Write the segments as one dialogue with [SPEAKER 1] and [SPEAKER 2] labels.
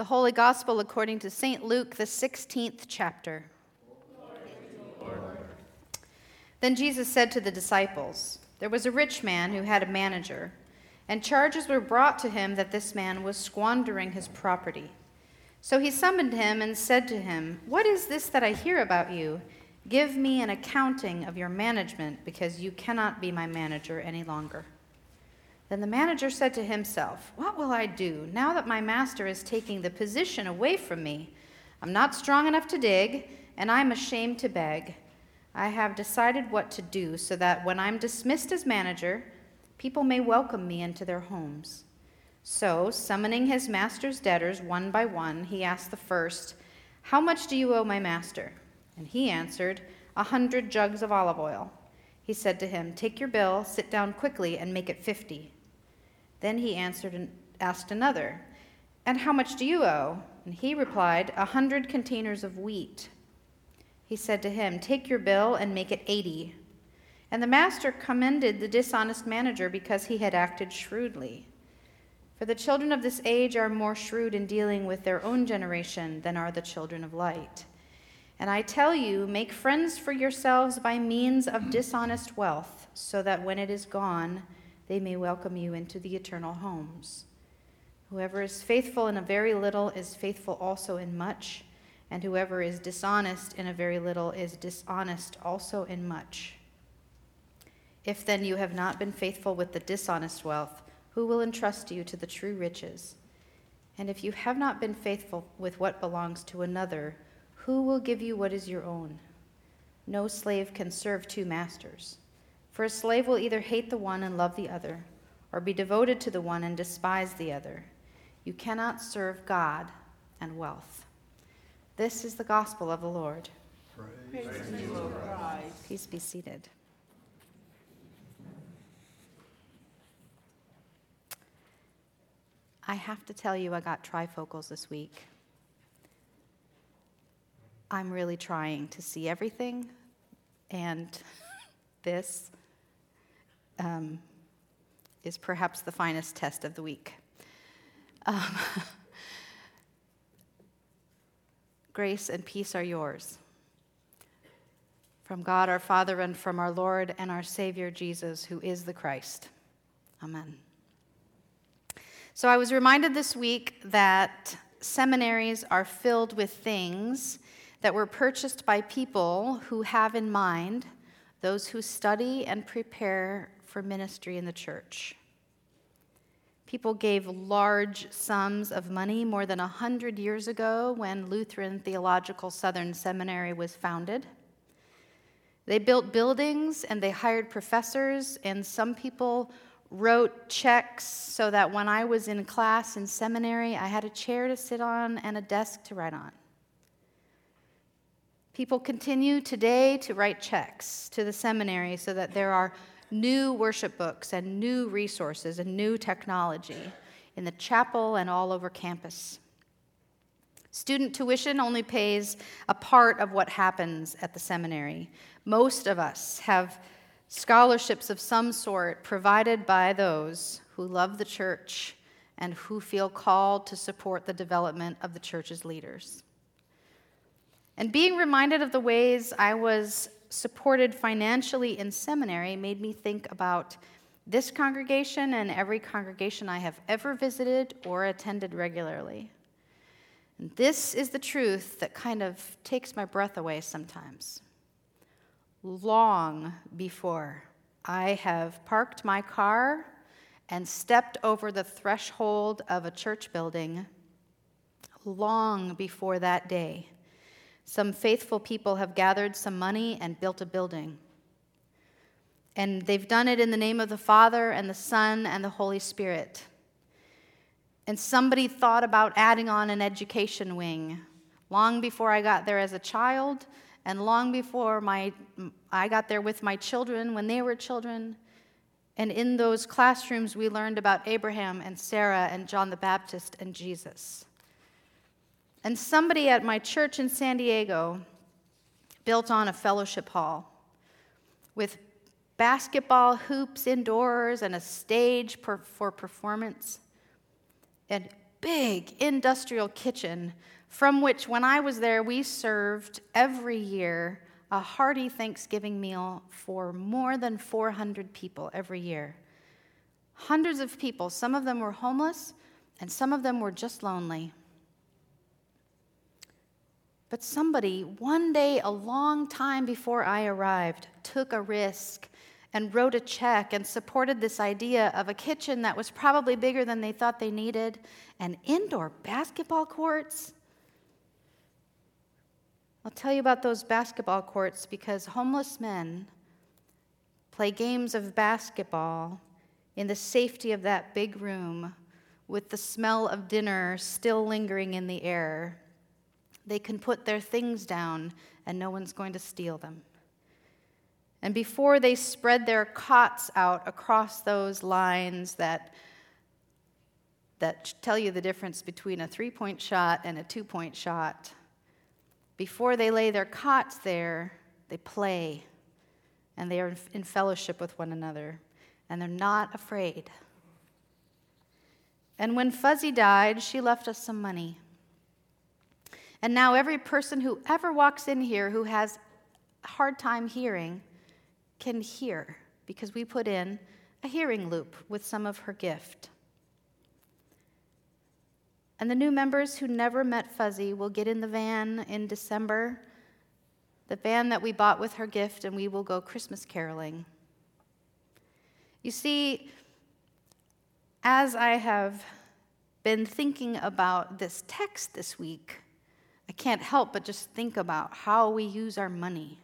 [SPEAKER 1] The Holy Gospel according to St. Luke, the 16th chapter. Then Jesus said to the disciples, "There was a rich man who had a manager, and charges were brought to him that this man was squandering his property. So he summoned him and said to him, 'What is this that I hear about you? Give me an accounting of your management, because you cannot be my manager any longer.' Then the manager said to himself, 'What will I do now that my master is taking the position away from me? I'm not strong enough to dig, and I'm ashamed to beg. I have decided what to do so that when I'm dismissed as manager, people may welcome me into their homes.' So, summoning his master's debtors one by one, he asked the first, 'How much do you owe my master?' And he answered, 100 jugs of olive oil.' He said to him, 'Take your bill, sit down quickly, and make it 50. Then he answered and asked another, 'And how much do you owe?' And he replied, 100 containers of wheat.' He said to him, 'Take your bill and make it 80. And the master commended the dishonest manager because he had acted shrewdly. For the children of this age are more shrewd in dealing with their own generation than are the children of light. And I tell you, make friends for yourselves by means of dishonest wealth, so that when it is gone, they may welcome you into the eternal homes. Whoever is faithful in a very little is faithful also in much, and whoever is dishonest in a very little is dishonest also in much. If then you have not been faithful with the dishonest wealth, who will entrust you to the true riches? And if you have not been faithful with what belongs to another, who will give you what is your own? No slave can serve two masters. For a slave will either hate the one and love the other, or be devoted to the one and despise the other. You cannot serve God and wealth." This is the gospel of the Lord.
[SPEAKER 2] Praise to you, Lord Christ.
[SPEAKER 1] Please be seated. I have to tell you, I got trifocals this week. I'm really trying to see everything, and this is perhaps the finest test of the week. Grace and peace are yours, from God our Father and from our Lord and our Savior Jesus, who is the Christ. Amen. So I was reminded this week that seminaries are filled with things that were purchased by people who have in mind those who study and prepare for ministry in the church. People gave large sums of money more than 100 years ago when Lutheran Theological Southern Seminary was founded. They built buildings and they hired professors, and some people wrote checks so that when I was in class in seminary, I had a chair to sit on and a desk to write on. People continue today to write checks to the seminary so that there are new worship books and new resources and new technology in the chapel and all over campus. Student tuition only pays a part of what happens at the seminary. Most of us have scholarships of some sort provided by those who love the church and who feel called to support the development of the church's leaders. And being reminded of the ways I was supported financially in seminary made me think about this congregation and every congregation I have ever visited or attended regularly. And this is the truth that kind of takes my breath away sometimes. Long before I have parked my car and stepped over the threshold of a church building, long before that day, some faithful people have gathered some money and built a building. And they've done it in the name of the Father and the Son and the Holy Spirit. And somebody thought about adding on an education wing long before I got there as a child, and long before I got there with my children when they were children. And in those classrooms, we learned about Abraham and Sarah and John the Baptist and Jesus. And somebody at my church in San Diego built on a fellowship hall with basketball hoops indoors and a stage for performance. And big industrial kitchen from which, when I was there, we served every year a hearty Thanksgiving meal for more than 400 people every year. Hundreds of people. Some of them were homeless, and some of them were just lonely. But somebody, one day, a long time before I arrived, took a risk and wrote a check and supported this idea of a kitchen that was probably bigger than they thought they needed, and indoor basketball courts. I'll tell you about those basketball courts because homeless men play games of basketball in the safety of that big room with the smell of dinner still lingering in the air. They can put their things down and no one's going to steal them. And before they spread their cots out across those lines that tell you the difference between a 3-point shot and a 2-point shot, before they lay their cots there, they play, and they are in fellowship with one another, and they're not afraid. And when Fuzzy died, she left us some money. And now every person who ever walks in here who has a hard time hearing can hear, because we put in a hearing loop with some of her gift. And the new members who never met Fuzzy will get in the van in December, the van that we bought with her gift, and we will go Christmas caroling. You see, as I have been thinking about this text this week, I can't help but just think about how we use our money.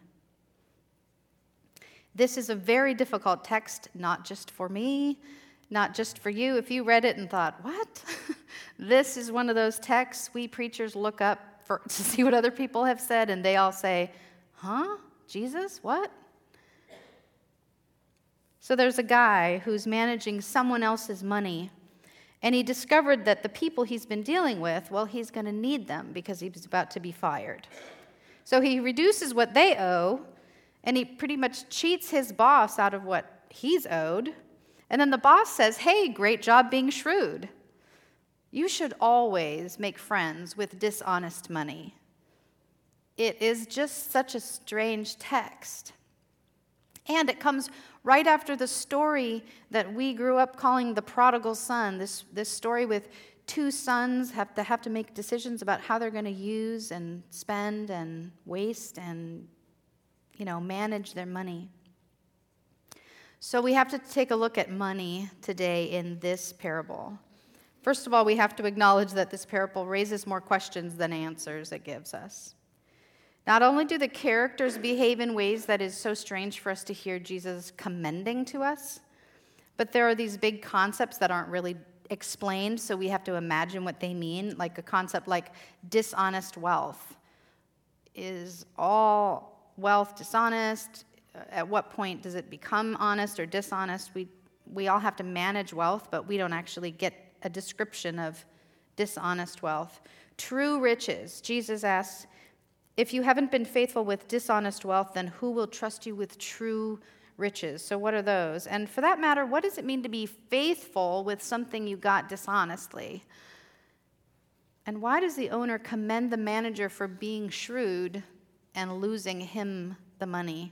[SPEAKER 1] This is a very difficult text, not just for me, not just for you. If you read it and thought, what? This is one of those texts we preachers look up to see what other people have said, and they all say, huh? Jesus? What? So there's a guy who's managing someone else's money, and he discovered that the people he's been dealing with, well, he's going to need them because he's about to be fired. So he reduces what they owe, and he pretty much cheats his boss out of what he's owed. And then the boss says, hey, great job being shrewd. You should always make friends with dishonest money. It is just such a strange text. And it comes right after the story that we grew up calling the prodigal son, this story with two sons have to make decisions about how they're going to use and spend and waste and, manage their money. So we have to take a look at money today in this parable. First of all, we have to acknowledge that this parable raises more questions than answers it gives us. Not only do the characters behave in ways that is so strange for us to hear Jesus commending to us, but there are these big concepts that aren't really explained, so we have to imagine what they mean, like a concept like dishonest wealth. Is all wealth dishonest? At what point does it become honest or dishonest? We all have to manage wealth, but we don't actually get a description of dishonest wealth. True riches. Jesus asks, if you haven't been faithful with dishonest wealth, then who will trust you with true riches? So what are those? And for that matter, what does it mean to be faithful with something you got dishonestly? And why does the owner commend the manager for being shrewd and losing him the money?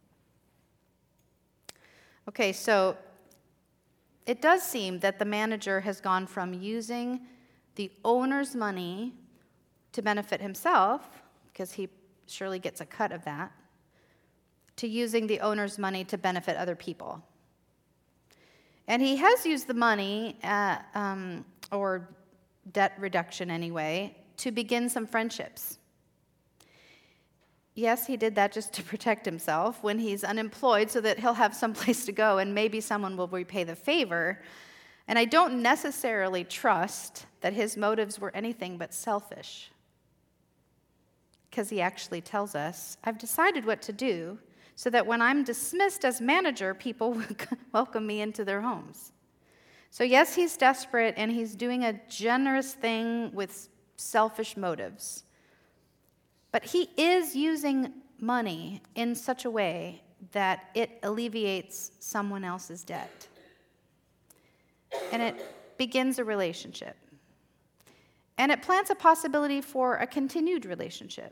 [SPEAKER 1] Okay, so it does seem that the manager has gone from using the owner's money to benefit himself, because he surely gets a cut of that, to using the owner's money to benefit other people. And he has used the money, or debt reduction anyway, to begin some friendships. Yes, he did that just to protect himself when he's unemployed so that he'll have someplace to go and maybe someone will repay the favor. And I don't necessarily trust that his motives were anything but selfish, because he actually tells us, I've decided what to do so that when I'm dismissed as manager, people will welcome me into their homes. So yes, he's desperate and he's doing a generous thing with selfish motives. But he is using money in such a way that it alleviates someone else's debt. And it begins a relationship. And it plants a possibility for a continued relationship.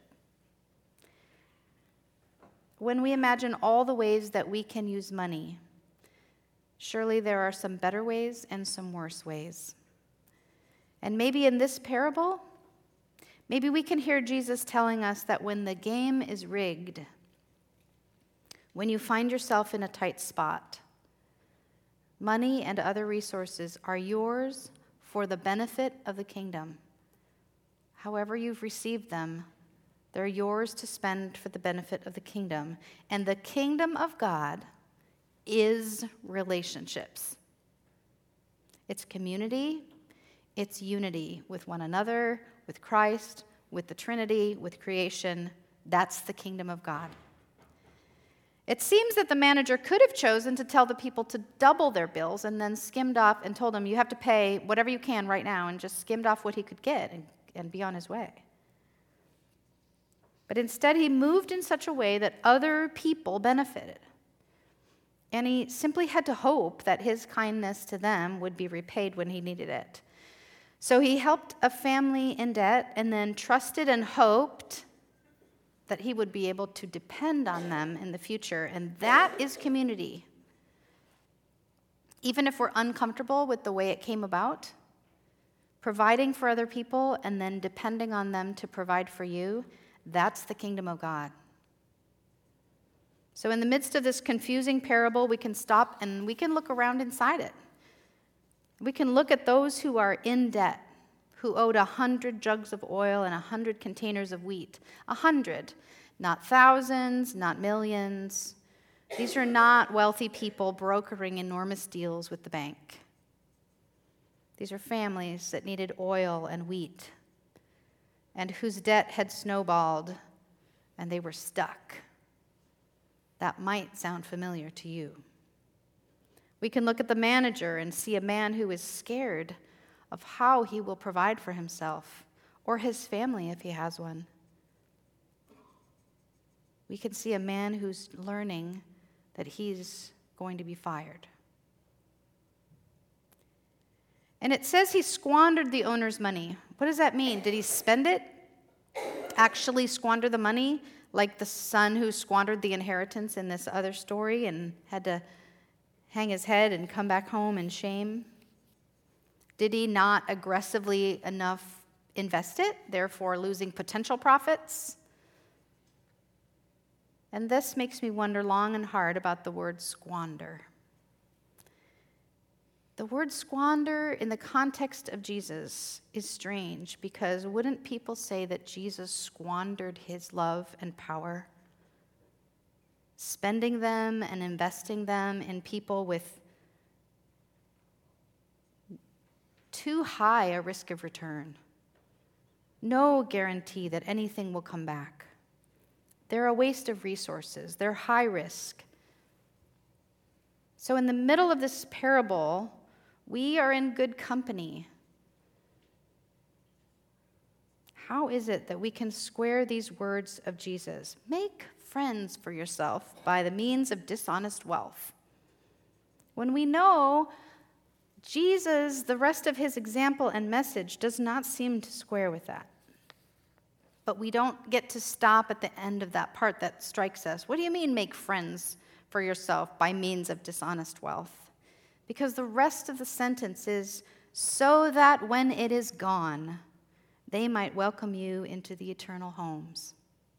[SPEAKER 1] When we imagine all the ways that we can use money, surely there are some better ways and some worse ways. And maybe in this parable, maybe we can hear Jesus telling us that when the game is rigged, when you find yourself in a tight spot, money and other resources are yours for the benefit of the kingdom. However you've received them, they're yours to spend for the benefit of the kingdom. And the kingdom of God is relationships. It's community, it's unity with one another, with Christ, with the Trinity, with creation. That's the kingdom of God. It seems that the manager could have chosen to tell the people to double their bills and then skimmed off and told them, you have to pay whatever you can right now, and just skimmed off what he could get and be on his way. But instead, he moved in such a way that other people benefited. And he simply had to hope that his kindness to them would be repaid when he needed it. So he helped a family in debt and then trusted and hoped that he would be able to depend on them in the future. And that is community. Even if we're uncomfortable with the way it came about, providing for other people and then depending on them to provide for you, that's the kingdom of God. So in the midst of this confusing parable, we can stop and we can look around inside it. We can look at those who are in debt, who owed 100 jugs of oil and 100 containers of wheat. 100, not thousands, not millions. These are not wealthy people brokering enormous deals with the bank. These are families that needed oil and wheat and whose debt had snowballed and they were stuck. That might sound familiar to you. We can look at the manager and see a man who is scared of how he will provide for himself or his family if he has one. We can see a man who's learning that he's going to be fired. And it says he squandered the owner's money. What does that mean? Did he spend it? Actually squander the money? Like the son who squandered the inheritance in this other story and had to hang his head and come back home in shame? Did he not aggressively enough invest it, therefore losing potential profits? And this makes me wonder long and hard about the word squander. The word squander in the context of Jesus is strange because wouldn't people say that Jesus squandered his love and power, spending them and investing them in people with too high a risk of return, no guarantee that anything will come back? They're a waste of resources. They're high risk. So in the middle of this parable, we are in good company. How is it that we can square these words of Jesus? Make friends for yourself by the means of dishonest wealth. When we know Jesus, the rest of his example and message does not seem to square with that. But we don't get to stop at the end of that part that strikes us. What do you mean, make friends for yourself by means of dishonest wealth? Because the rest of the sentence is, so that when it is gone, they might welcome you into the eternal homes.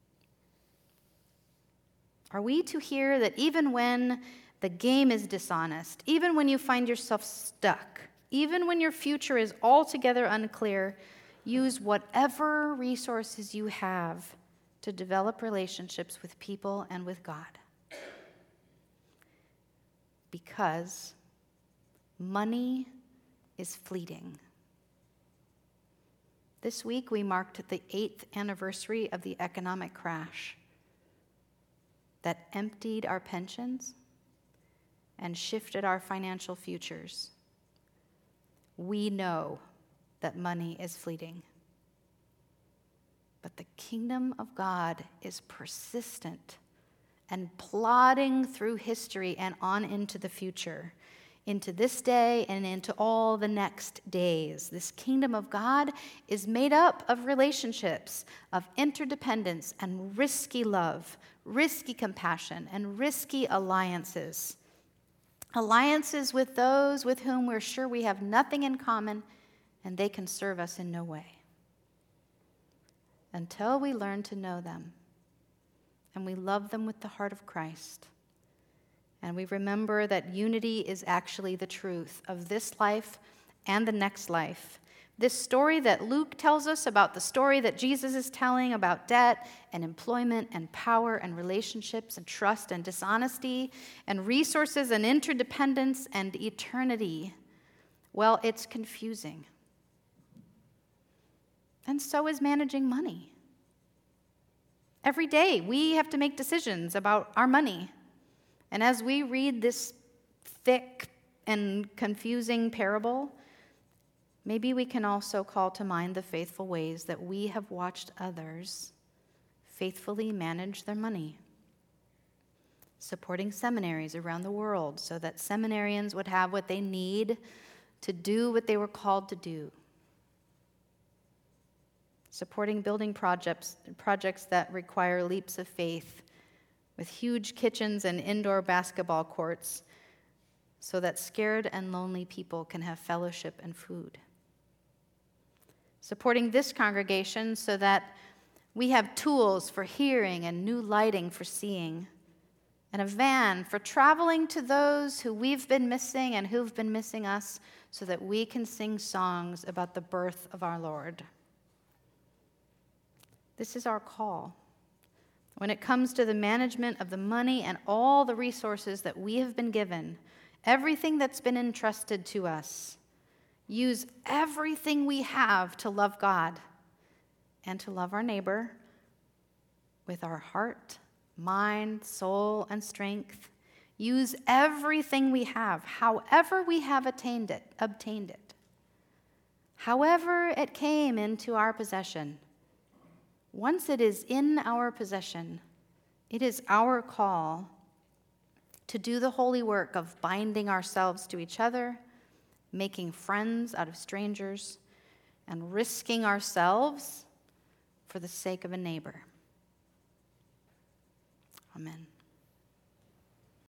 [SPEAKER 1] Are we to hear that even when the game is dishonest, even when you find yourself stuck, even when your future is altogether unclear, use whatever resources you have to develop relationships with people and with God? Because money is fleeting. This week we marked the 8th anniversary of the economic crash that emptied our pensions and shifted our financial futures. We know that money is fleeting. But the kingdom of God is persistent and plodding through history and on into the future. into this day and into all the next days. This kingdom of God is made up of relationships, of interdependence and risky love, risky compassion, and risky alliances. Alliances with those with whom we're sure we have nothing in common and they can serve us in no way. Until we learn to know them and we love them with the heart of Christ, and we remember that unity is actually the truth of this life and the next life. This story that Luke tells us about the story that Jesus is telling about debt and employment and power and relationships and trust and dishonesty and resources and interdependence and eternity, well, it's confusing. And so is managing money. Every day we have to make decisions about our money. And as we read this thick and confusing parable, maybe we can also call to mind the faithful ways that we have watched others faithfully manage their money. Supporting seminaries around the world so that seminarians would have what they need to do what they were called to do. Supporting building projects that require leaps of faith with huge kitchens and indoor basketball courts so that scared and lonely people can have fellowship and food. Supporting this congregation so that we have tools for hearing and new lighting for seeing, and a van for traveling to those who we've been missing and who've been missing us so that we can sing songs about the birth of our Lord. This is our call. When it comes to the management of the money and all the resources that we have been given, everything that's been entrusted to us, use everything we have to love God and to love our neighbor with our heart, mind, soul, and strength. Use everything we have, however we have obtained it, however it came into our possession. Once it is in our possession, it is our call to do the holy work of binding ourselves to each other, making friends out of strangers, and risking ourselves for the sake of a neighbor. Amen.